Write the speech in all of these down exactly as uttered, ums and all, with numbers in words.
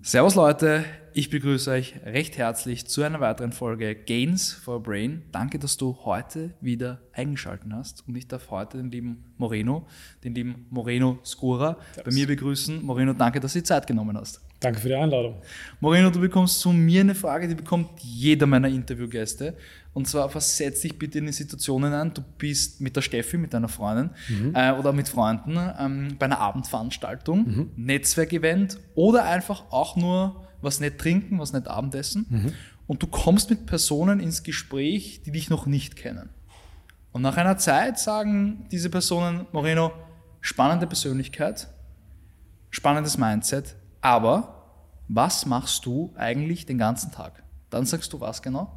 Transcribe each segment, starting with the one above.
Servus Leute, ich begrüße euch recht herzlich zu einer weiteren Folge Gains for Brain. Danke, dass du heute wieder eingeschaltet hast und ich darf heute den lieben Moreno, den lieben Moreno Skura bei mir begrüßen. Moreno, danke, dass du die Zeit genommen hast. Danke für die Einladung. Moreno, du bekommst zu mir eine Frage, die bekommt jeder meiner Interviewgäste. Und zwar, versetz dich bitte in die Situationen ein. Du bist mit der Steffi, mit deiner Freundin mhm. äh, oder mit Freunden ähm, bei einer Abendveranstaltung, mhm. Netzwerkevent oder einfach auch nur was nicht trinken, was nicht Abendessen. Mhm. Und du kommst mit Personen ins Gespräch, die dich noch nicht kennen. Und nach einer Zeit sagen diese Personen, Moreno, spannende Persönlichkeit, spannendes Mindset, aber was machst du eigentlich den ganzen Tag? Dann sagst du was genau?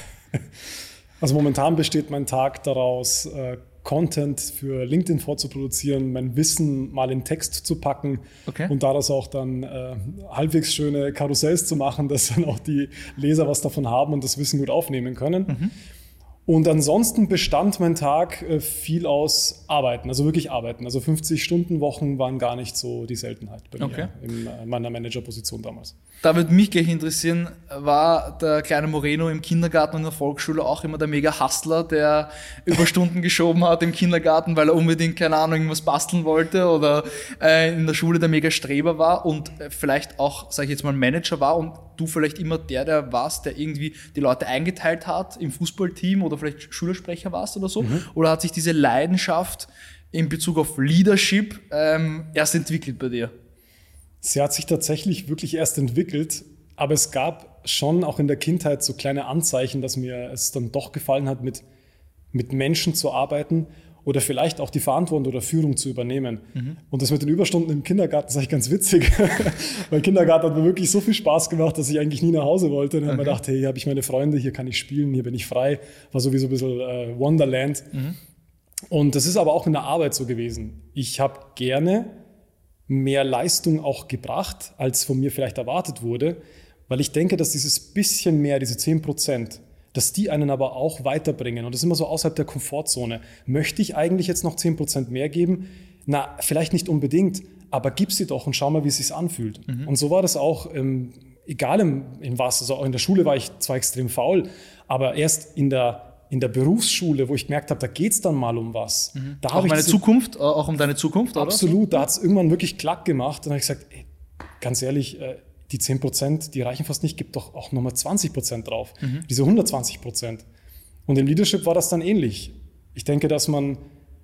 Also momentan besteht mein Tag daraus, äh, Content für LinkedIn vorzuproduzieren, mein Wissen mal in Text zu packen okay. und daraus auch dann äh, halbwegs schöne Karussells zu machen, dass dann auch die Leser was davon haben und das Wissen gut aufnehmen können. Mhm. Und ansonsten bestand mein Tag äh, viel aus Arbeiten, also wirklich Arbeiten. Also fünfzig-Stunden-Wochen waren gar nicht so die Seltenheit bei okay. mir in äh, meiner Managerposition damals. Da würde mich gleich interessieren, war der kleine Moreno im Kindergarten und in der Volksschule auch immer der mega Hustler, der Überstunden geschoben hat im Kindergarten, weil er unbedingt, keine Ahnung, irgendwas basteln wollte oder äh, in der Schule der mega Streber war und äh, vielleicht auch, sage ich jetzt mal, Manager war und du vielleicht immer der, der warst, der irgendwie die Leute eingeteilt hat im Fußballteam oder vielleicht Schülersprecher warst oder so? Mhm. Oder hat sich diese Leidenschaft in Bezug auf Leadership ähm, erst entwickelt bei dir? Sie hat sich tatsächlich wirklich erst entwickelt, aber es gab schon auch in der Kindheit so kleine Anzeichen, dass mir es dann doch gefallen hat, mit, mit Menschen zu arbeiten oder vielleicht auch die Verantwortung oder Führung zu übernehmen. Mhm. Und das mit den Überstunden im Kindergarten ist eigentlich ganz witzig, weil Kindergarten hat mir wirklich so viel Spaß gemacht, dass ich eigentlich nie nach Hause wollte. Dann okay. habe ich mir gedacht, hey, hier habe ich meine Freunde, hier kann ich spielen, hier bin ich frei. War sowieso ein bisschen äh, Wonderland. Mhm. Und das ist aber auch in der Arbeit so gewesen. Ich habe gerne mehr Leistung auch gebracht, als von mir vielleicht erwartet wurde, weil ich denke, dass dieses bisschen mehr, diese zehn Prozent, dass die einen aber auch weiterbringen. Und das ist immer so außerhalb der Komfortzone. Möchte ich eigentlich jetzt noch zehn Prozent mehr geben? Na, vielleicht nicht unbedingt, aber gib sie doch und schau mal, wie es sich anfühlt. Mhm. Und so war das auch, ähm, egal in, in was, also auch in der Schule war ich zwar extrem faul, aber erst in der in der Berufsschule, wo ich gemerkt habe, da geht es dann mal um was. Mhm. Da auch um meine diese, Zukunft, auch um deine Zukunft, oder? Absolut, da hat es irgendwann wirklich klack gemacht. Und dann habe ich gesagt, ey, ganz ehrlich, die zehn Prozent, die reichen fast nicht, gib doch auch nochmal zwanzig Prozent drauf. Mhm. Diese hundertzwanzig Prozent. Und im Leadership war das dann ähnlich. Ich denke, dass man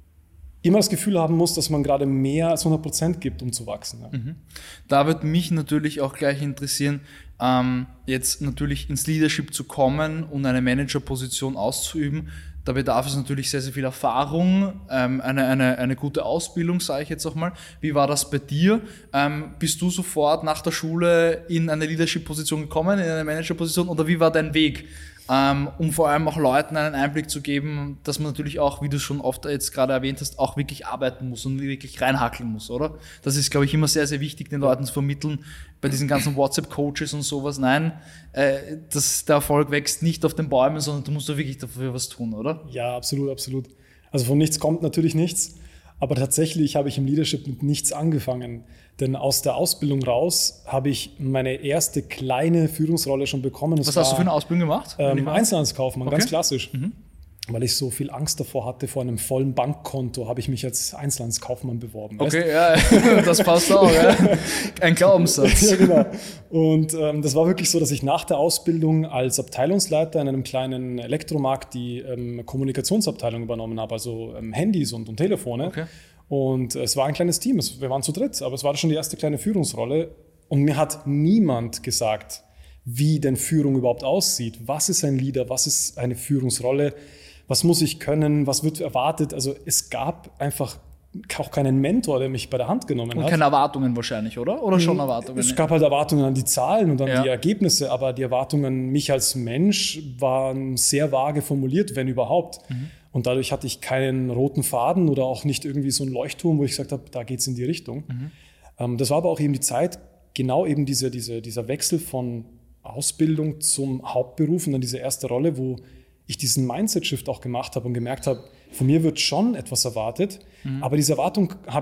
immer das Gefühl haben muss, dass man gerade mehr als hundert Prozent gibt, um zu wachsen. Ja. Mhm. Da wird mich natürlich auch gleich interessieren, ähm, jetzt natürlich ins Leadership zu kommen und eine Managerposition auszuüben. Da bedarf es natürlich sehr, sehr viel Erfahrung, ähm, eine, eine, eine gute Ausbildung, sage ich jetzt auch mal. Wie war das bei dir? Ähm, bist du sofort nach der Schule in eine Leadership-Position gekommen, in eine Managerposition, oder wie war dein Weg? Ähm, um vor allem auch Leuten einen Einblick zu geben, dass man natürlich auch, wie du schon oft jetzt gerade erwähnt hast, auch wirklich arbeiten muss und wirklich reinhackeln muss, oder? Das ist, glaube ich, immer sehr, sehr wichtig, den Leuten zu vermitteln, bei diesen ganzen WhatsApp-Coaches und sowas. Nein, äh, das, der Erfolg wächst nicht auf den Bäumen, sondern du musst da wirklich dafür was tun, oder? Ja, absolut, absolut. Also von nichts kommt natürlich nichts, aber tatsächlich habe ich im Leadership mit nichts angefangen. Denn aus der Ausbildung raus habe ich meine erste kleine Führungsrolle schon bekommen. Das Was war, hast du für eine Ausbildung gemacht? Ähm, Einzelhandelskaufmann, okay. ganz klassisch. Mhm. Weil ich so viel Angst davor hatte, vor einem vollen Bankkonto, habe ich mich als Einzelhandelskaufmann beworben. Okay, weißt? Ja, das passt auch. Ja. Ein Glaubenssatz. Ja, genau. Und ähm, das war wirklich so, dass ich nach der Ausbildung als Abteilungsleiter in einem kleinen Elektromarkt die ähm, Kommunikationsabteilung übernommen habe, also ähm, Handys und, und Telefone. Okay. Und es war ein kleines Team, wir waren zu dritt, aber es war schon die erste kleine Führungsrolle. Und mir hat niemand gesagt, wie denn Führung überhaupt aussieht. Was ist ein Leader, was ist eine Führungsrolle, was muss ich können, was wird erwartet. Also es gab einfach auch keinen Mentor, der mich bei der Hand genommen und hat. Und keine Erwartungen wahrscheinlich, oder? Oder schon Erwartungen? Es gab halt Erwartungen an die Zahlen und an ja. die Ergebnisse, aber die Erwartungen an mich als Mensch waren sehr vage formuliert, wenn überhaupt. Mhm. Und dadurch hatte ich keinen roten Faden oder auch nicht irgendwie so einen Leuchtturm, wo ich gesagt habe, da geht es in die Richtung. Mhm. Ähm, das war aber auch eben die Zeit, genau eben diese, diese, dieser Wechsel von Ausbildung zum Hauptberuf und dann diese erste Rolle, wo ich diesen Mindset-Shift auch gemacht habe und gemerkt habe, von mir wird schon etwas erwartet, mhm. aber diese Erwartung habe ich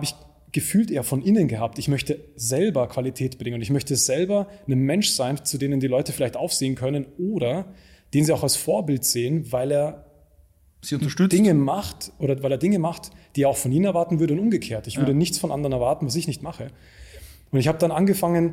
gefühlt eher von innen gehabt. Ich möchte selber Qualität bringen und ich möchte selber ein Mensch sein, zu denen die Leute vielleicht aufsehen können oder den sie auch als Vorbild sehen, weil er sie unterstützt. Dinge macht oder weil er Dinge macht, die er auch von ihnen erwarten würde und umgekehrt. Ich würde ja. nichts von anderen erwarten, was ich nicht mache. Und ich habe dann angefangen,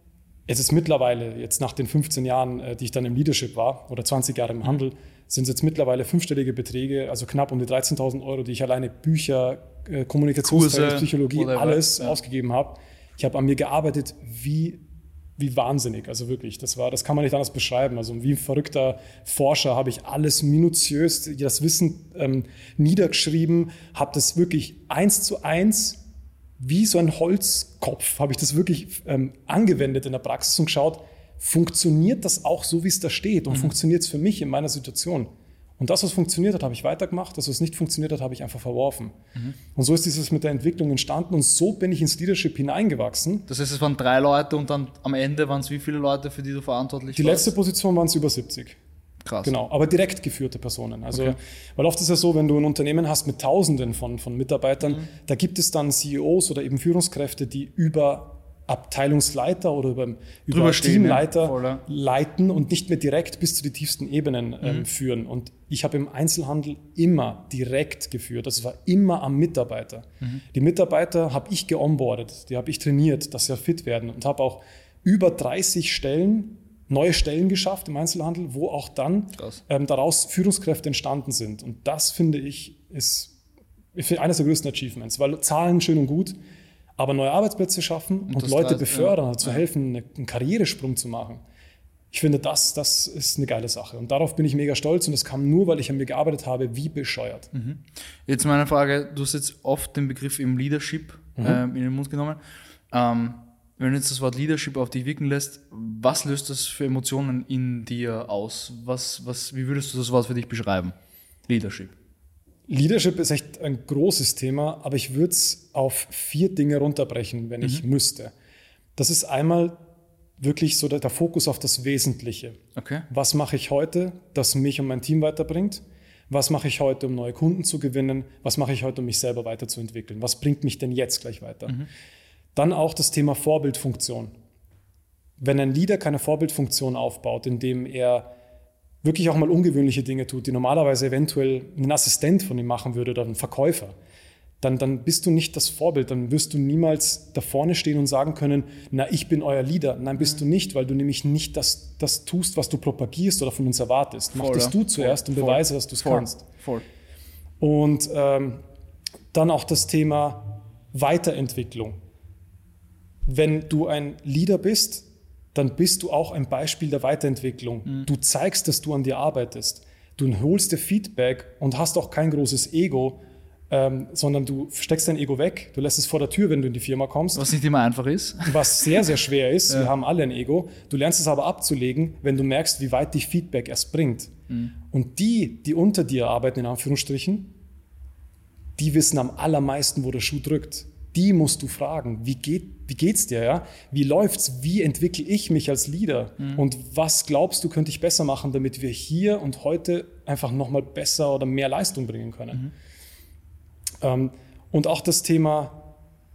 es ist mittlerweile, jetzt nach den fünfzehn Jahren, die ich dann im Leadership war, oder zwanzig Jahre im Handel, sind es jetzt mittlerweile fünfstellige Beträge, also knapp um die dreizehntausend Euro, die ich alleine Bücher, Kommunikationstraining, Psychologie, whatever. alles ja. ausgegeben habe. Ich habe an mir gearbeitet wie, wie wahnsinnig, also wirklich. Das war, das kann man nicht anders beschreiben. Also wie ein verrückter Forscher habe ich alles minutiös, das Wissen ähm, niedergeschrieben, habe das wirklich eins zu eins wie so ein Holzkopf habe ich das wirklich ähm, angewendet in der Praxis und geschaut, funktioniert das auch so, wie es da steht und mhm. funktioniert es für mich in meiner Situation? Und das, was funktioniert hat, habe ich weitergemacht, das, was nicht funktioniert hat, habe ich einfach verworfen. Mhm. Und so ist dieses mit der Entwicklung entstanden und so bin ich ins Leadership hineingewachsen. Das heißt, es waren drei Leute und dann am Ende waren es wie viele Leute, für die du verantwortlich Die warst? letzte Position waren es über siebzig. Krass. Genau, aber direkt geführte Personen. Also, okay. Weil oft ist es so, wenn du ein Unternehmen hast mit Tausenden von, von Mitarbeitern, mhm. da gibt es dann C E Os oder eben Führungskräfte, die über Abteilungsleiter oder über, über Teamleiter Voll, leiten und nicht mehr direkt bis zu den tiefsten Ebenen ähm, mhm. führen. Und ich habe im Einzelhandel immer direkt geführt. Das war immer am Mitarbeiter. Mhm. Die Mitarbeiter habe ich geonboardet, die habe ich trainiert, dass sie fit werden und habe auch über dreißig Stellen neue Stellen geschafft im Einzelhandel, wo auch dann ähm, daraus Führungskräfte entstanden sind. Und das, finde ich, ist ich finde, eines der größten Achievements, weil Zahlen schön und gut, aber neue Arbeitsplätze schaffen und, und Leute heißt, befördern, ja. zu helfen, einen Karrieresprung zu machen. Ich finde, das, das ist eine geile Sache. Und darauf bin ich mega stolz und das kam nur, weil ich an mir gearbeitet habe, wie bescheuert. Mhm. Jetzt meine Frage, du hast jetzt oft den Begriff im Leadership mhm. ähm, in den Mund genommen. Ähm, Wenn du jetzt das Wort Leadership auf dich wirken lässt, was löst das für Emotionen in dir aus? Was, was, wie würdest du das Wort für dich beschreiben? Leadership. Leadership ist echt ein großes Thema, aber ich würde es auf vier Dinge runterbrechen, wenn mhm. ich müsste. Das ist einmal wirklich so der, der Fokus auf das Wesentliche. Okay. Was mache ich heute, das mich und mein Team weiterbringt? Was mache ich heute, um neue Kunden zu gewinnen? Was mache ich heute, um mich selber weiterzuentwickeln? Was bringt mich denn jetzt gleich weiter? Mhm. Dann auch das Thema Vorbildfunktion. Wenn ein Leader keine Vorbildfunktion aufbaut, indem er wirklich auch mal ungewöhnliche Dinge tut, die normalerweise eventuell ein Assistent von ihm machen würde oder ein Verkäufer, dann, dann bist du nicht das Vorbild. Dann wirst du niemals da vorne stehen und sagen können, na, ich bin euer Leader. Nein, bist du nicht, weil du nämlich nicht das, das tust, was du propagierst oder von uns erwartest. Mach das du zuerst und beweise, dass du es kannst. Voll. Und ähm, dann auch das Thema Weiterentwicklung. Wenn du ein Leader bist, dann bist du auch ein Beispiel der Weiterentwicklung. Mhm. Du zeigst, dass du an dir arbeitest. Du holst dir Feedback und hast auch kein großes Ego, ähm, sondern du steckst dein Ego weg. Du lässt es vor der Tür, wenn du in die Firma kommst. Was nicht immer einfach ist. Was sehr, sehr schwer ist. Ja. Wir haben alle ein Ego. Du lernst es aber abzulegen, wenn du merkst, wie weit dich Feedback erst bringt. Mhm. Und die, die unter dir arbeiten, in Anführungsstrichen, die wissen am allermeisten, wo der Schuh drückt. Die musst du fragen, wie geht, wie geht's dir, ja? Wie läuft's? Wie entwickle ich mich als Leader? Mhm. Und was glaubst du, könnte ich besser machen, damit wir hier und heute einfach nochmal besser oder mehr Leistung bringen können? Mhm. Ähm, und auch das Thema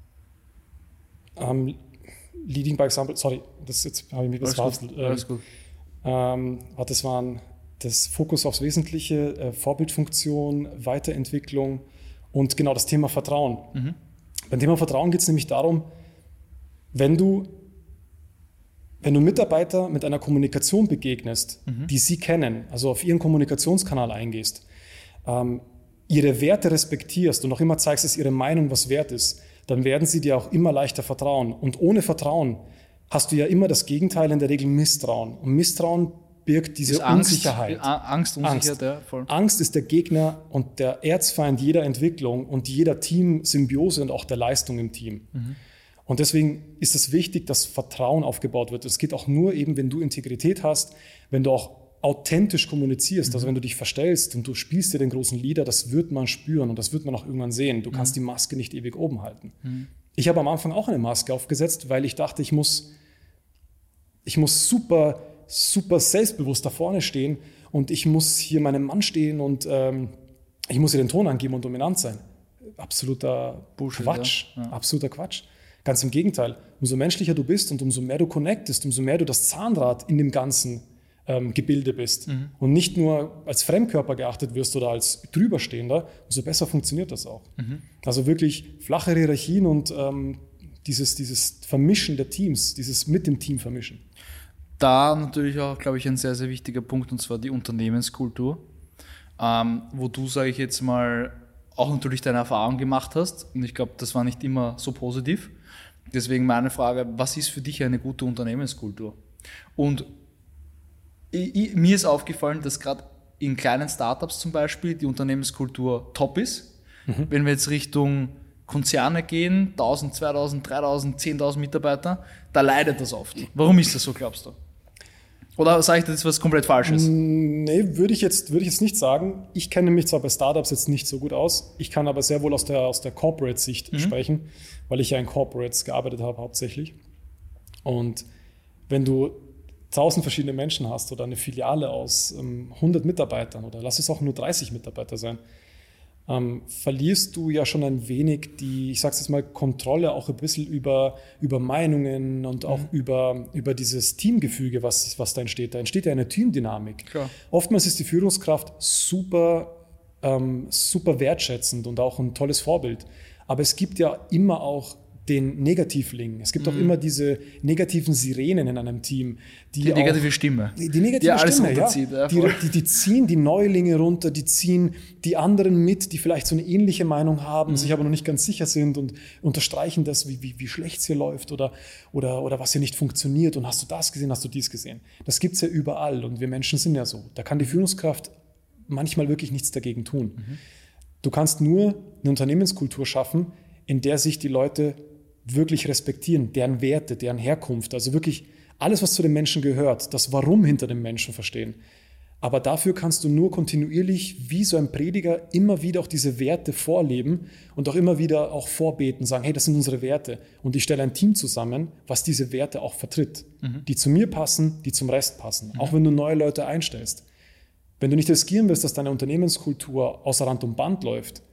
ähm, Leading by Example, sorry, das jetzt habe ich mich verwechselt. Alles gut. Ähm, das waren das Fokus aufs Wesentliche, äh, Vorbildfunktion, Weiterentwicklung und genau das Thema Vertrauen. Mhm. Beim Thema Vertrauen geht es nämlich darum, wenn du, wenn du Mitarbeiter mit einer Kommunikation begegnest, mhm. die sie kennen, also auf ihren Kommunikationskanal eingehst, ähm, ihre Werte respektierst und auch immer zeigst, dass ihre Meinung was wert ist, dann werden sie dir auch immer leichter vertrauen. Und ohne Vertrauen hast du ja immer das Gegenteil, in der Regel Misstrauen. Und Misstrauen birgt diese ist Unsicherheit. Angst, Angst, Angst. Ja, voll. Angst ist der Gegner und der Erzfeind jeder Entwicklung und jeder Teamsymbiose und auch der Leistung im Team. Mhm. Und deswegen ist es wichtig, dass Vertrauen aufgebaut wird. Es geht auch nur eben, wenn du Integrität hast, wenn du auch authentisch kommunizierst, mhm. also wenn du dich verstellst und du spielst dir den großen Leader, das wird man spüren und das wird man auch irgendwann sehen. Du mhm. kannst die Maske nicht ewig oben halten. Mhm. Ich habe am Anfang auch eine Maske aufgesetzt, weil ich dachte, ich muss, ich muss super super selbstbewusst da vorne stehen und ich muss hier meinem Mann stehen und ähm, ich muss hier den Ton angeben und dominant sein. absoluter Bullshit, Quatsch. Ja. Ja. Absoluter Quatsch. Ganz im Gegenteil. Umso menschlicher du bist und umso mehr du connectest, umso mehr du das Zahnrad in dem ganzen ähm, Gebilde bist mhm. und nicht nur als Fremdkörper geachtet wirst oder als Drüberstehender, umso besser funktioniert das auch. Mhm. Also wirklich flache Hierarchien und ähm, dieses, dieses Vermischen der Teams, dieses mit dem Team vermischen. Da natürlich auch, glaube ich, ein sehr, sehr wichtiger Punkt, und zwar die Unternehmenskultur, ähm, wo du, sage ich jetzt mal, auch natürlich deine Erfahrung gemacht hast. Und ich glaube, das war nicht immer so positiv. Deswegen meine Frage, was ist für dich eine gute Unternehmenskultur? Und ich, ich, mir ist aufgefallen, dass gerade in kleinen Startups zum Beispiel die Unternehmenskultur top ist. Mhm. Wenn wir jetzt Richtung Konzerne gehen, tausend, zweitausend, dreitausend, zehntausend Mitarbeiter, da leidet das oft. Warum ist das so, glaubst du? Oder sage ich das was komplett Falsches? Nee, würde ich jetzt, würde ich jetzt nicht sagen. Ich kenne mich zwar bei Startups jetzt nicht so gut aus, ich kann aber sehr wohl aus der, aus der Corporate-Sicht mhm. sprechen, weil ich ja in Corporates gearbeitet habe hauptsächlich. Und wenn du tausend verschiedene Menschen hast oder eine Filiale aus ähm, hundert Mitarbeitern oder lass es auch nur dreißig Mitarbeiter sein, Ähm, verlierst du ja schon ein wenig die, ich sag's jetzt mal, Kontrolle auch ein bisschen über, über Meinungen und auch mhm. über, über dieses Teamgefüge, was, was da entsteht. Da entsteht ja eine Teamdynamik. Klar. Oftmals ist die Führungskraft super, ähm, super wertschätzend und auch ein tolles Vorbild. Aber es gibt ja immer auch den Negativling. Es gibt mhm. auch immer diese negativen Sirenen in einem Team. Die, die auch, negative Stimme. Die, die negative die alles Stimme, runterzieht. Ja. Die, die, die ziehen die Neulinge runter, die ziehen die anderen mit, die vielleicht so eine ähnliche Meinung haben, mhm. sich aber noch nicht ganz sicher sind und unterstreichen das, wie, wie, wie schlecht es hier läuft oder, oder, oder was hier nicht funktioniert. Und hast du das gesehen, hast du dies gesehen? Das gibt es ja überall und wir Menschen sind ja so. Da kann die Führungskraft manchmal wirklich nichts dagegen tun. Mhm. Du kannst nur eine Unternehmenskultur schaffen, in der sich die Leute wirklich respektieren, deren Werte, deren Herkunft, also wirklich alles, was zu den Menschen gehört, das Warum hinter dem Menschen verstehen. Aber dafür kannst du nur kontinuierlich, wie so ein Prediger, immer wieder auch diese Werte vorleben und auch immer wieder auch vorbeten, sagen, hey, das sind unsere Werte. Und ich stelle ein Team zusammen, was diese Werte auch vertritt, mhm. die zu mir passen, die zum Rest passen, mhm. auch wenn du neue Leute einstellst. Wenn du nicht riskieren willst, dass deine Unternehmenskultur außer Rand und Band läuft,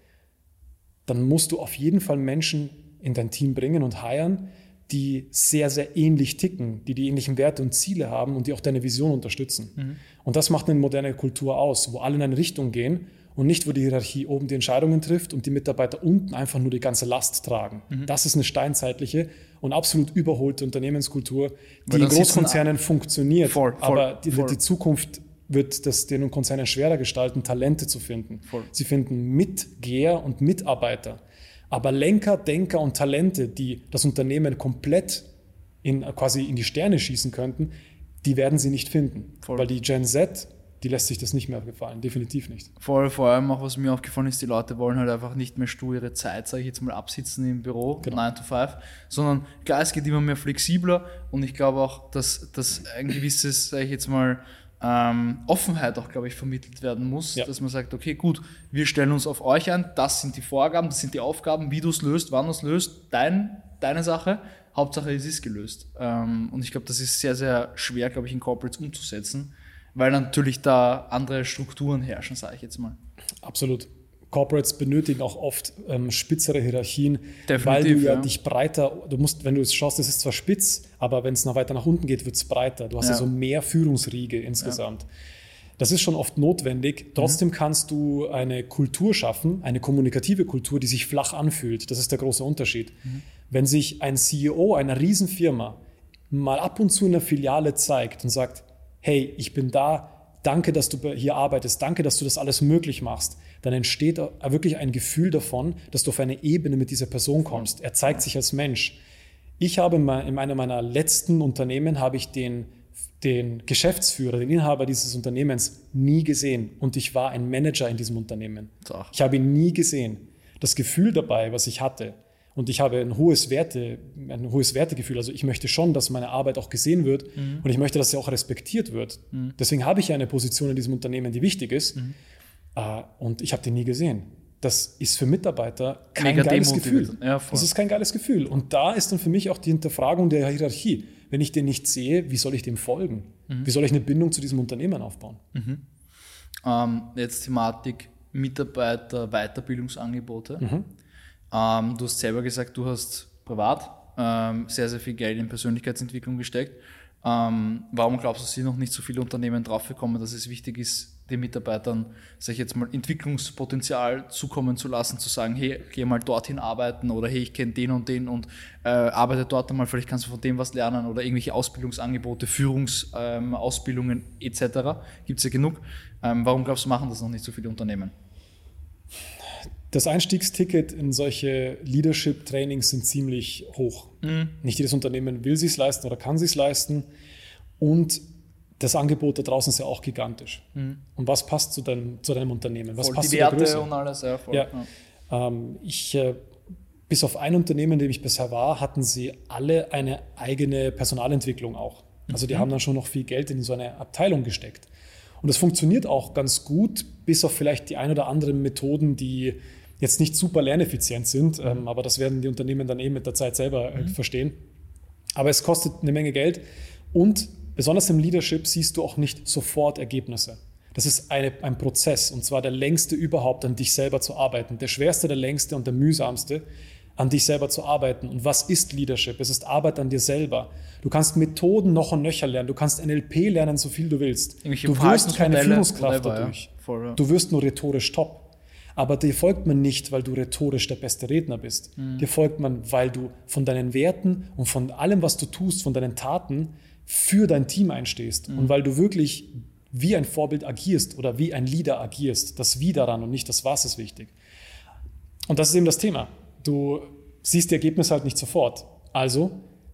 dann musst du auf jeden Fall Menschen in dein Team bringen und hiren, die sehr, sehr ähnlich ticken, die die ähnlichen Werte und Ziele haben und die auch deine Vision unterstützen. Mhm. Und das macht eine moderne Kultur aus, wo alle in eine Richtung gehen und nicht, wo die Hierarchie oben die Entscheidungen trifft und die Mitarbeiter unten einfach nur die ganze Last tragen. Mhm. Das ist eine steinzeitliche und absolut überholte Unternehmenskultur, die in Großkonzernen funktioniert. Voll, voll, aber die, die Zukunft wird das den Konzernen schwerer gestalten, Talente zu finden. Voll. Sie finden Mitgeher und Mitarbeiter. Aber Lenker, Denker und Talente, die das Unternehmen komplett in, quasi in die Sterne schießen könnten, die werden sie nicht finden. Voll. Weil die Gen Z, die lässt sich das nicht mehr gefallen, definitiv nicht. Voll, vor allem auch, was mir aufgefallen ist, die Leute wollen halt einfach nicht mehr stur ihre Zeit, sage ich jetzt mal, absitzen im Büro, genau. nine to five, sondern klar, es geht immer mehr flexibler und ich glaube auch, dass, dass ein gewisses, sage ich jetzt mal, Ähm, Offenheit auch, glaube ich, vermittelt werden muss, ja. dass man sagt, okay, gut, wir stellen uns auf euch ein, das sind die Vorgaben, das sind die Aufgaben, wie du es löst, wann du es löst, dein, deine Sache, Hauptsache es ist gelöst. Ähm, und ich glaube, das ist sehr, sehr schwer, glaube ich, in Corporates umzusetzen, weil natürlich da andere Strukturen herrschen, sage ich jetzt mal. Absolut. Corporates benötigen auch oft ähm, spitzere Hierarchien, Definitiv, weil du ja, ja dich breiter, du musst, wenn du es schaust, es ist zwar spitz, aber wenn es noch weiter nach unten geht, wird es breiter. Du hast ja. also mehr Führungsriege insgesamt. Ja. Das ist schon oft notwendig. Trotzdem mhm. kannst du eine Kultur schaffen, eine kommunikative Kultur, die sich flach anfühlt. Das ist der große Unterschied. Mhm. Wenn sich ein C E O einer Riesenfirma mal ab und zu in der Filiale zeigt und sagt, hey, ich bin da, danke, dass du hier arbeitest, danke, dass du das alles möglich machst, dann entsteht wirklich ein Gefühl davon, dass du auf eine Ebene mit dieser Person kommst. Er zeigt sich als Mensch. Ich habe in einem meiner letzten Unternehmen habe ich den, den Geschäftsführer, den Inhaber dieses Unternehmens nie gesehen und ich war ein Manager in diesem Unternehmen. Ach. Ich habe ihn nie gesehen. Das Gefühl dabei, was ich hatte, und ich habe ein hohes Werte, ein hohes Wertegefühl. Also ich möchte schon, dass meine Arbeit auch gesehen wird mhm. und ich möchte, dass sie auch respektiert wird. Mhm. Deswegen habe ich ja eine Position in diesem Unternehmen, die wichtig ist. Mhm. Uh, und ich habe den nie gesehen. Das ist für Mitarbeiter kein Mega geiles Gefühl. Ja, das ist kein geiles Gefühl. Und da ist dann für mich auch die Hinterfragung der Hierarchie. Wenn ich den nicht sehe, wie soll ich dem folgen? Mhm. Wie soll ich eine Bindung zu diesem Unternehmen aufbauen? Mhm. Ähm, jetzt Thematik Mitarbeiter-Weiterbildungsangebote. Mhm. Ähm, du hast selber gesagt, du hast privat ähm, sehr, sehr viel Geld in Persönlichkeitsentwicklung gesteckt. Ähm, warum glaubst du, sind noch nicht so viele Unternehmen draufgekommen, dass es wichtig ist, den Mitarbeitern, sag ich jetzt mal, Entwicklungspotenzial zukommen zu lassen, zu sagen, hey, geh mal dorthin arbeiten oder hey, ich kenne den und den und äh, arbeite dort einmal, vielleicht kannst du von dem was lernen oder irgendwelche Ausbildungsangebote, Führungsausbildungen ähm, et cetera. Gibt es ja genug. Ähm, warum glaubst du, machen das noch nicht so viele Unternehmen? Das Einstiegsticket in solche Leadership-Trainings sind ziemlich hoch. Mhm. Nicht jedes Unternehmen will es sich leisten oder kann es sich leisten. Und das Angebot da draußen ist ja auch gigantisch. Mhm. Und was passt zu deinem, zu deinem Unternehmen? Was voll passt die zu der Werte Größe? Und alles, ja, voll. Ja. Ja. Ähm, ich, äh, bis auf ein Unternehmen, in dem ich bisher war, hatten sie alle eine eigene Personalentwicklung auch. Also die mhm. haben dann schon noch viel Geld in so eine Abteilung gesteckt. Und das funktioniert auch ganz gut, bis auf vielleicht die ein oder anderen Methoden, die jetzt nicht super lerneffizient sind, mhm. ähm, aber das werden die Unternehmen dann eben mit der Zeit selber äh, mhm. verstehen. Aber es kostet eine Menge Geld und besonders im Leadership siehst du auch nicht sofort Ergebnisse. Das ist eine, ein Prozess und zwar der längste überhaupt, an dich selber zu arbeiten. Der schwerste, der längste und der mühsamste, an dich selber zu arbeiten. Und was ist Leadership? Es ist Arbeit an dir selber. Du kannst Methoden noch und nöcher lernen. Du kannst N L P lernen, so viel du willst. Du wirst keine Führungskraft whatever, dadurch. Ja. Voll, ja. Du wirst nur rhetorisch top. Aber dir folgt man nicht, weil du rhetorisch der beste Redner bist. Mhm. Dir folgt man, weil du von deinen Werten und von allem, was du tust, von deinen Taten für dein Team einstehst. Mhm. Und weil du wirklich wie ein Vorbild agierst oder wie ein Leader agierst. Das Wie daran und nicht das Was ist wichtig. Und das ist eben das Thema. Du siehst die Ergebnisse halt nicht sofort. Also,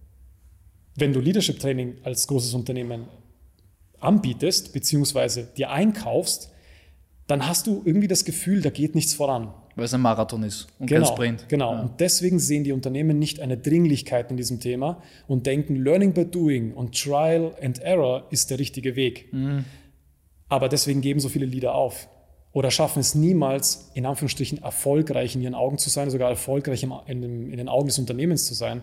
wenn du Leadership-Training als großes Unternehmen anbietest, beziehungsweise dir einkaufst, dann hast du irgendwie das Gefühl, da geht nichts voran. Weil es ein Marathon ist und genau, kein Sprint. Genau, ja. Und deswegen sehen die Unternehmen nicht eine Dringlichkeit in diesem Thema und denken, Learning by Doing und Trial and Error ist der richtige Weg. Mhm. Aber deswegen geben so viele Leader auf oder schaffen es niemals, in Anführungsstrichen, erfolgreich in ihren Augen zu sein, sogar erfolgreich in, in, in den Augen des Unternehmens zu sein,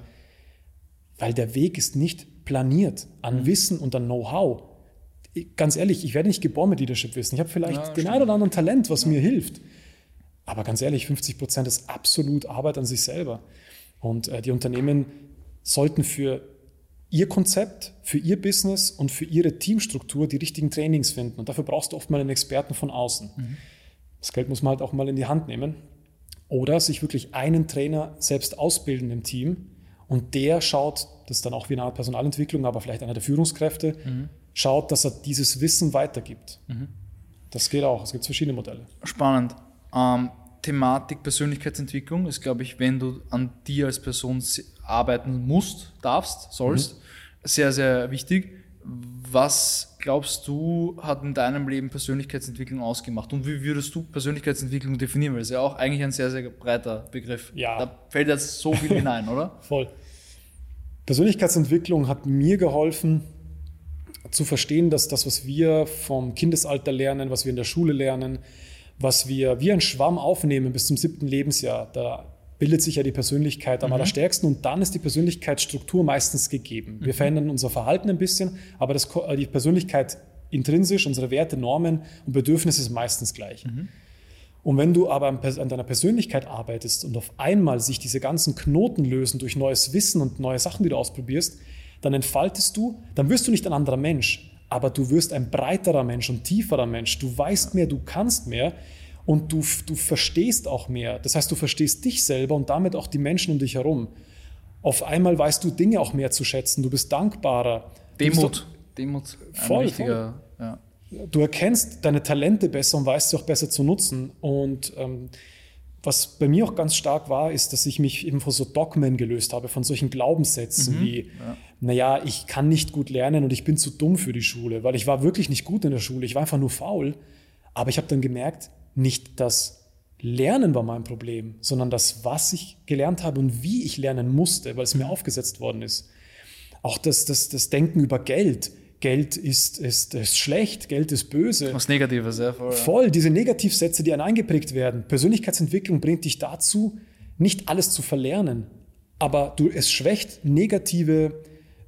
weil der Weg ist nicht planiert an mhm. Wissen und an Know-how. Ganz ehrlich, ich werde nicht geboren mit Leadership-Wissen. Ich habe vielleicht ja, den einen oder anderen Talent, was ja. mir hilft. Aber ganz ehrlich, fünfzig Prozent ist absolut Arbeit an sich selber. Und äh, die Unternehmen sollten für ihr Konzept, für ihr Business und für ihre Teamstruktur die richtigen Trainings finden. Und dafür brauchst du oft mal einen Experten von außen. Mhm. Das Geld muss man halt auch mal in die Hand nehmen. Oder sich wirklich einen Trainer selbst ausbilden im Team. Und der schaut, das ist dann auch wie eine Art Personalentwicklung, aber vielleicht einer der Führungskräfte, mhm. schaut, dass er dieses Wissen weitergibt. Mhm. Das geht auch. Es gibt verschiedene Modelle. Spannend. Ähm, Thematik Persönlichkeitsentwicklung ist, glaube ich, wenn du an dir als Person arbeiten musst, darfst, sollst, mhm. sehr, sehr wichtig. Was glaubst du, hat in deinem Leben Persönlichkeitsentwicklung ausgemacht? Und wie würdest du Persönlichkeitsentwicklung definieren? Weil es ja auch eigentlich ein sehr, sehr breiter Begriff. Ja. Da fällt jetzt so viel hinein, oder? Voll. Persönlichkeitsentwicklung hat mir geholfen, zu verstehen, dass das, was wir vom Kindesalter lernen, was wir in der Schule lernen, was wir wie ein Schwamm aufnehmen bis zum siebten Lebensjahr, da bildet sich ja die Persönlichkeit am mhm. allerstärksten und dann ist die Persönlichkeitsstruktur meistens gegeben. Wir mhm. verändern unser Verhalten ein bisschen, aber das, die Persönlichkeit intrinsisch, unsere Werte, Normen und Bedürfnisse ist meistens gleich. Mhm. Und wenn du aber an deiner Persönlichkeit arbeitest und auf einmal sich diese ganzen Knoten lösen durch neues Wissen und neue Sachen, die du ausprobierst, dann entfaltest du, dann wirst du nicht ein anderer Mensch, aber du wirst ein breiterer Mensch und tieferer Mensch. Du weißt mehr, du kannst mehr und du, du verstehst auch mehr. Das heißt, du verstehst dich selber und damit auch die Menschen um dich herum. Auf einmal weißt du Dinge auch mehr zu schätzen, du bist dankbarer. Demut. Demut. Voll, voll. Ja. Du erkennst deine Talente besser und weißt sie auch besser zu nutzen. Und ähm, was bei mir auch ganz stark war, ist, dass ich mich eben von so Dogmen gelöst habe, von solchen Glaubenssätzen mhm. wie, ja. naja, ich kann nicht gut lernen und ich bin zu dumm für die Schule, weil ich war wirklich nicht gut in der Schule, ich war einfach nur faul. Aber ich habe dann gemerkt, nicht das Lernen war mein Problem, sondern das, was ich gelernt habe und wie ich lernen musste, weil es mir aufgesetzt worden ist. Auch das, das, das Denken über Geld. Geld ist, ist, ist schlecht, Geld ist böse. Was Negatives, ja. Voll, voll, diese Negativsätze, die einem eingeprägt werden. Persönlichkeitsentwicklung bringt dich dazu, nicht alles zu verlernen, aber du, es schwächt negative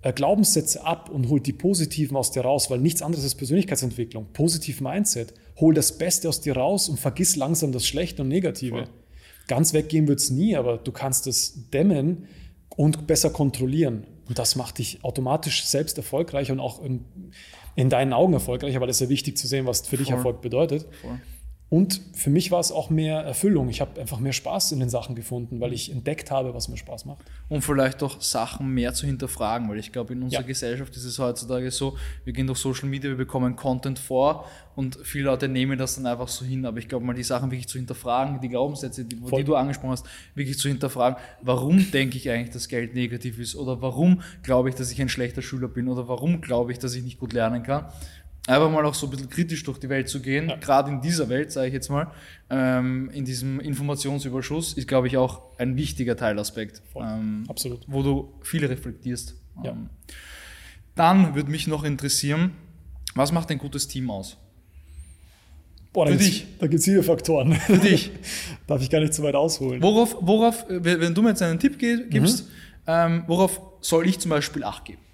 äh, Glaubenssätze ab und holt die positiven aus dir raus, weil nichts anderes ist Persönlichkeitsentwicklung. Positiv Mindset. Hol das Beste aus dir raus und vergiss langsam das Schlechte und Negative. Voll. Ganz weggehen wird es nie, aber du kannst es dämmen und besser kontrollieren. Und das macht dich automatisch selbst erfolgreich und auch in, in deinen Augen erfolgreicher, weil es ja wichtig zu sehen, was für dich Voll. Erfolg bedeutet. Voll. Und für mich war es auch mehr Erfüllung. Ich habe einfach mehr Spaß in den Sachen gefunden, weil ich entdeckt habe, was mir Spaß macht. Und vielleicht auch Sachen mehr zu hinterfragen, weil ich glaube, in unserer Ja. Gesellschaft ist es heutzutage so, wir gehen durch Social Media, wir bekommen Content vor und viele Leute nehmen das dann einfach so hin. Aber ich glaube, mal die Sachen wirklich zu hinterfragen, die Glaubenssätze, die, die du angesprochen hast, wirklich zu hinterfragen, warum denke ich eigentlich, dass Geld negativ ist oder warum glaube ich, dass ich ein schlechter Schüler bin oder warum glaube ich, dass ich nicht gut lernen kann. Einfach mal auch so ein bisschen kritisch durch die Welt zu gehen, ja. Gerade in dieser Welt, sage ich jetzt mal, ähm, in diesem Informationsüberschuss, ist, glaube ich, auch ein wichtiger Teilaspekt. Ähm, Absolut. Wo du viel reflektierst. Ja. Ähm, dann würde mich noch interessieren, was macht ein gutes Team aus? Boah, Für da dich. Da gibt es viele Faktoren. Für dich. Darf ich gar nicht zu weit ausholen. Worauf, worauf wenn du mir jetzt einen Tipp gibst, mhm. ähm, worauf soll ich zum Beispiel Acht geben?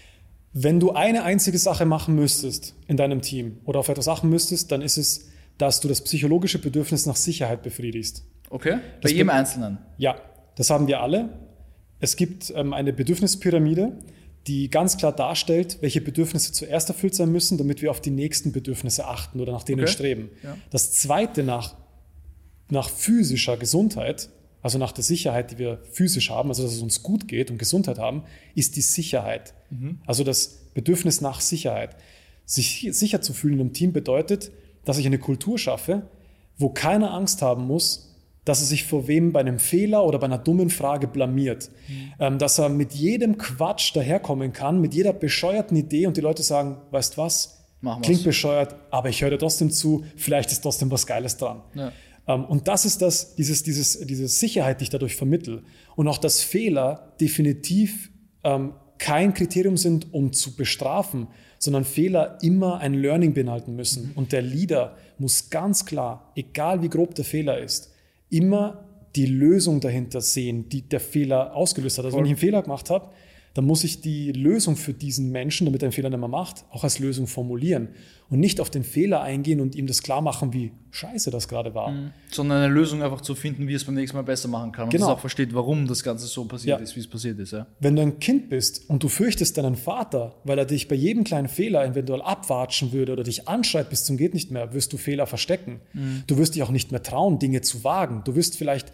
Wenn du eine einzige Sache machen müsstest in deinem Team oder auf etwas achten müsstest, dann ist es, dass du das psychologische Bedürfnis nach Sicherheit befriedigst. Okay, bei das jedem be- Einzelnen? Ja, das haben wir alle. Es gibt ähm, eine Bedürfnispyramide, die ganz klar darstellt, welche Bedürfnisse zuerst erfüllt sein müssen, damit wir auf die nächsten Bedürfnisse achten oder nach denen okay. streben. Ja. Das zweite nach, nach physischer Gesundheit, also nach der Sicherheit, die wir physisch haben, also dass es uns gut geht und Gesundheit haben, ist die Sicherheit. Mhm. Also das Bedürfnis nach Sicherheit. Sich sicher zu fühlen im Team bedeutet, dass ich eine Kultur schaffe, wo keiner Angst haben muss, dass er sich vor wem bei einem Fehler oder bei einer dummen Frage blamiert. Mhm. Ähm, dass er mit jedem Quatsch daherkommen kann, mit jeder bescheuerten Idee und die Leute sagen, weißt was, klingt bescheuert, aber ich höre dir trotzdem zu, vielleicht ist trotzdem was Geiles dran. Ja. Und das ist das, dieses, dieses, diese Sicherheit, die ich dadurch vermittle. Und auch, dass Fehler definitiv ähm, kein Kriterium sind, um zu bestrafen, sondern Fehler immer ein Learning beinhalten müssen. Mhm. Und der Leader muss ganz klar, egal wie grob der Fehler ist, immer die Lösung dahinter sehen, die der Fehler ausgelöst hat. Also Voll. Wenn ich einen Fehler gemacht habe, dann muss ich die Lösung für diesen Menschen, damit er einen Fehler nicht mehr macht, auch als Lösung formulieren und nicht auf den Fehler eingehen und ihm das klar machen, wie scheiße das gerade war. Mhm. Sondern eine Lösung einfach zu finden, wie es beim nächsten Mal besser machen kann und genau. dass auch versteht, warum das Ganze so passiert ja. ist, wie es passiert ist. Ja. Wenn du ein Kind bist und du fürchtest deinen Vater, weil er dich bei jedem kleinen Fehler eventuell abwatschen würde oder dich anschreit bis zum geht nicht mehr, wirst du Fehler verstecken. Mhm. Du wirst dich auch nicht mehr trauen, Dinge zu wagen. Du wirst vielleicht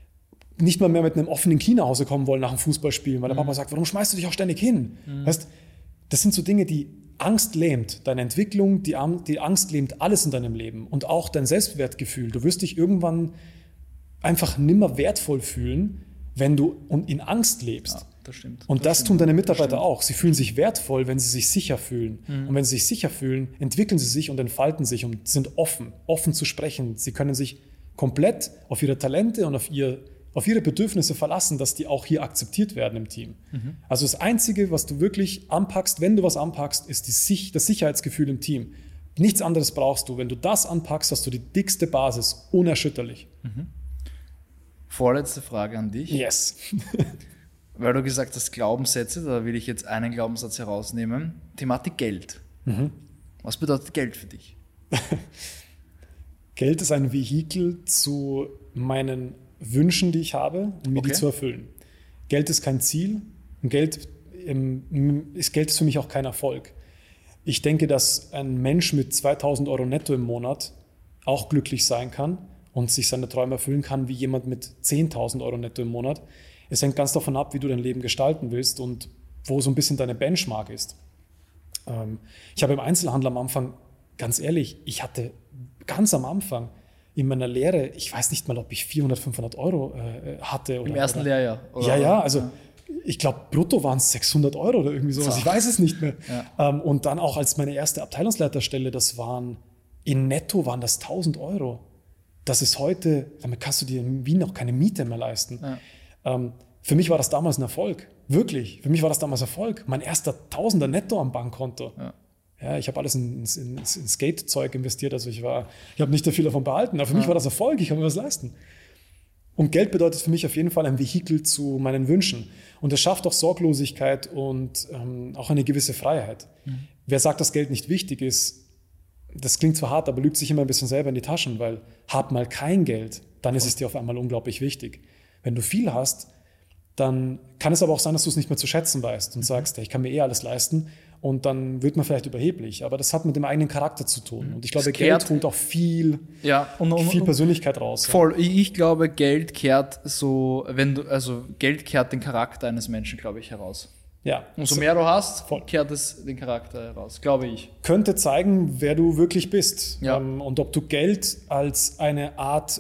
nicht mal mehr mit einem offenen Knie nach Hause kommen wollen nach dem Fußballspielen, weil der mhm. Papa sagt, warum schmeißt du dich auch ständig hin? Mhm. Weißt, das sind so Dinge, die Angst lähmt deine Entwicklung, die, die Angst lähmt alles in deinem Leben und auch dein Selbstwertgefühl. Du wirst dich irgendwann einfach nimmer wertvoll fühlen, wenn du in Angst lebst. Ja, das stimmt. Und das, das tun deine Mitarbeiter auch. Sie fühlen sich wertvoll, wenn sie sich sicher fühlen. Mhm. Und wenn sie sich sicher fühlen, entwickeln sie sich und entfalten sich und sind offen, offen zu sprechen. Sie können sich komplett auf ihre Talente und auf ihr auf ihre Bedürfnisse verlassen, dass die auch hier akzeptiert werden im Team. Mhm. Also das Einzige, was du wirklich anpackst, wenn du was anpackst, ist die Sich- das Sicherheitsgefühl im Team. Nichts anderes brauchst du. Wenn du das anpackst, hast du die dickste Basis, unerschütterlich. Mhm. Vorletzte Frage an dich. Yes. Weil du gesagt hast, Glaubenssätze, da will ich jetzt einen Glaubenssatz herausnehmen. Thematik Geld. Mhm. Was bedeutet Geld für dich? Geld ist ein Vehikel zu meinen Wünschen, die ich habe, um mir okay. die zu erfüllen. Geld ist kein Ziel und Geld, ist, Geld ist für mich auch kein Erfolg. Ich denke, dass ein Mensch mit zweitausend Euro netto im Monat auch glücklich sein kann und sich seine Träume erfüllen kann, wie jemand mit zehntausend Euro netto im Monat. Es hängt ganz davon ab, wie du dein Leben gestalten willst und wo so ein bisschen deine Benchmark ist. Ich habe im Einzelhandel am Anfang, ganz ehrlich, ich hatte ganz am Anfang in meiner Lehre, ich weiß nicht mal, ob ich vierhundert, fünfhundert Euro äh, hatte. Oder, Im ersten oder, Lehrjahr? Oder? Ja, ja, also ja. ich glaube, brutto waren es sechshundert Euro oder irgendwie sowas, so. Ich weiß es nicht mehr. Ja. Ähm, und dann auch als meine erste Abteilungsleiterstelle, das waren, in netto waren das tausend Euro. Das ist heute, damit kannst du dir in Wien auch keine Miete mehr leisten. Ja. Ähm, für mich war das damals ein Erfolg, wirklich. Für mich war das damals Erfolg. Mein erster Tausender netto am Bankkonto. Ja. Ja, ich habe alles ins, ins, ins Skate-Zeug investiert, also ich war, ich habe nicht viel davon behalten, aber für ja. mich war das Erfolg, ich kann mir was leisten. Und Geld bedeutet für mich auf jeden Fall ein Vehikel zu meinen Wünschen. Und es schafft auch Sorglosigkeit und ähm, auch eine gewisse Freiheit. Mhm. Wer sagt, dass Geld nicht wichtig ist, das klingt zwar hart, aber lügt sich immer ein bisschen selber in die Taschen, weil hab mal kein Geld, dann ist es dir auf einmal unglaublich wichtig. Wenn du viel hast, dann kann es aber auch sein, dass du es nicht mehr zu schätzen weißt und mhm. sagst, ich kann mir eh alles leisten. Und dann wird man vielleicht überheblich. Aber das hat mit dem eigenen Charakter zu tun. Und ich glaube, Geld holt auch viel, ja, und, und, viel Persönlichkeit raus. Voll. Ja. Ich glaube, Geld kehrt so, wenn du, also Geld kehrt den Charakter eines Menschen, glaube ich, heraus. Ja. Umso mehr du hast, voll. Kehrt es den Charakter heraus, glaube ich. Könnte zeigen, wer du wirklich bist. Ja. Und ob du Geld als eine Art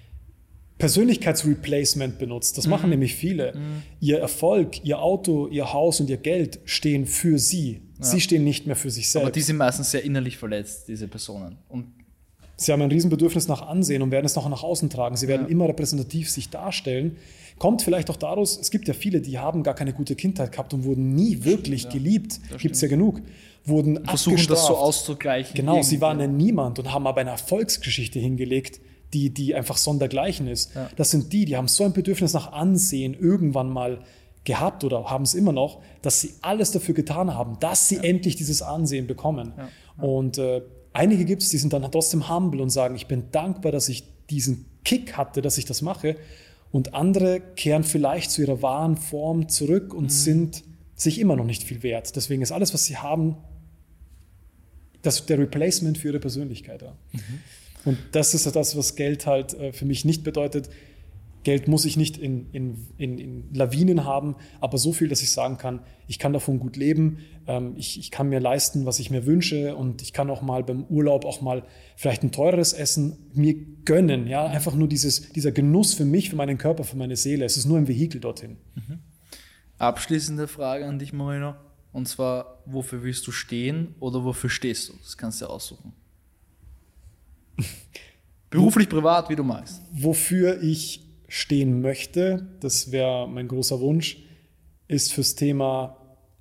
Persönlichkeitsreplacement benutzt. Das mhm. machen nämlich viele. Mhm. Ihr Erfolg, ihr Auto, ihr Haus und ihr Geld stehen für sie. Ja. Sie stehen nicht mehr für sich selbst. Aber die sind meistens sehr innerlich verletzt, diese Personen. Und sie haben ein Riesenbedürfnis nach Ansehen und werden es noch nach außen tragen. Sie werden ja. immer repräsentativ sich darstellen. Kommt vielleicht auch daraus, es gibt ja viele, die haben gar keine gute Kindheit gehabt und wurden nie wirklich stimmt, geliebt. Ja, gibt es ja genug. Wurden und versuchen das so auszugleichen. Genau, sie waren ein Niemand und haben aber eine Erfolgsgeschichte hingelegt, die, die einfach sondergleichen ist. Ja. Das sind die, die haben so ein Bedürfnis nach Ansehen irgendwann mal gehabt oder haben es immer noch, dass sie alles dafür getan haben, dass sie ja. endlich dieses Ansehen bekommen. Ja. Ja. Und äh, einige gibt es, die sind dann trotzdem humble und sagen, ich bin dankbar, dass ich diesen Kick hatte, dass ich das mache. Und andere kehren vielleicht zu ihrer wahren Form zurück und mhm. sind sich immer noch nicht viel wert. Deswegen ist alles, was sie haben, das, der Replacement für ihre Persönlichkeit. Ja. Mhm. Und das ist das, was Geld halt äh, für mich nicht bedeutet. Geld muss ich nicht in, in, in, in Lawinen haben, aber so viel, dass ich sagen kann, ich kann davon gut leben, ähm, ich, ich kann mir leisten, was ich mir wünsche und ich kann auch mal beim Urlaub auch mal vielleicht ein teures Essen mir gönnen. Ja? Einfach nur dieses, dieser Genuss für mich, für meinen Körper, für meine Seele. Es ist nur ein Vehikel dorthin. Mhm. Abschließende Frage an dich, Moreno. Und zwar, wofür willst du stehen oder wofür stehst du? Das kannst du ja aussuchen. Beruflich, privat, wie du magst. Wofür ich stehen möchte, das wäre mein großer Wunsch, ist fürs Thema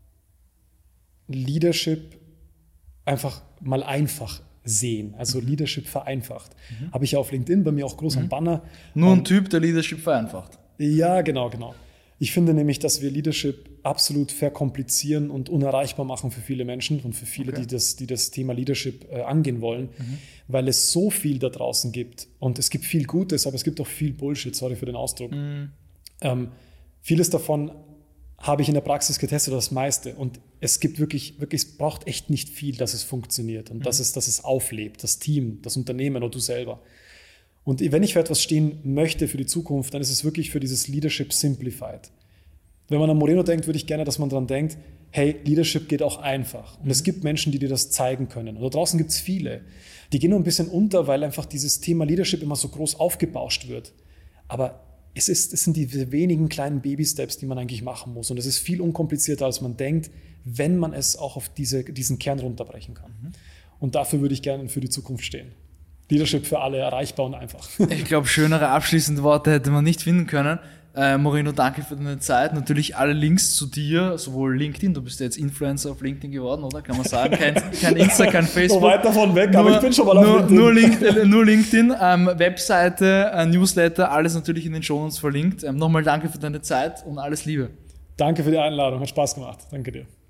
Leadership einfach mal einfach sehen. Also mhm. Leadership vereinfacht. Mhm. Habe ich ja auf LinkedIn bei mir auch groß am mhm. Banner. Nur ein um, Typ, der Leadership vereinfacht. Ja, genau, genau. Ich finde nämlich, dass wir Leadership absolut verkomplizieren und unerreichbar machen für viele Menschen und für viele, okay. die, das, die das Thema Leadership äh, angehen wollen, mhm. weil es so viel da draußen gibt. Und es gibt viel Gutes, aber es gibt auch viel Bullshit, sorry für den Ausdruck. Mhm. Ähm, vieles davon habe ich in der Praxis getestet, das meiste. Und es gibt wirklich, wirklich, es braucht echt nicht viel, dass es funktioniert und mhm. dass, es, dass es auflebt, das Team, das Unternehmen oder du selber. Und wenn ich für etwas stehen möchte für die Zukunft, dann ist es wirklich für dieses Leadership Simplified. Wenn man an Moreno denkt, würde ich gerne, dass man daran denkt, hey, Leadership geht auch einfach. Und mhm. es gibt Menschen, die dir das zeigen können. Und da draußen gibt es viele. Die gehen nur ein bisschen unter, weil einfach dieses Thema Leadership immer so groß aufgebauscht wird. Aber es, ist, es sind diese wenigen kleinen Baby-Steps, die man eigentlich machen muss. Und es ist viel unkomplizierter, als man denkt, wenn man es auch auf diese, diesen Kern runterbrechen kann. Mhm. Und dafür würde ich gerne für die Zukunft stehen. Leadership für alle, erreichbar und einfach. Ich glaube, schönere abschließende Worte hätte man nicht finden können. Äh, Moreno, danke für deine Zeit. Natürlich alle Links zu dir, sowohl LinkedIn, du bist ja jetzt Influencer auf LinkedIn geworden, oder? Kann man sagen, kein, kein Insta, kein Facebook. So weit davon weg, nur, aber ich bin schon mal auf nur, LinkedIn. Nur LinkedIn, nur LinkedIn ähm, Webseite, äh, Newsletter, alles natürlich in den Shownotes verlinkt. Ähm, nochmal danke für deine Zeit und alles Liebe. Danke für die Einladung, hat Spaß gemacht. Danke dir.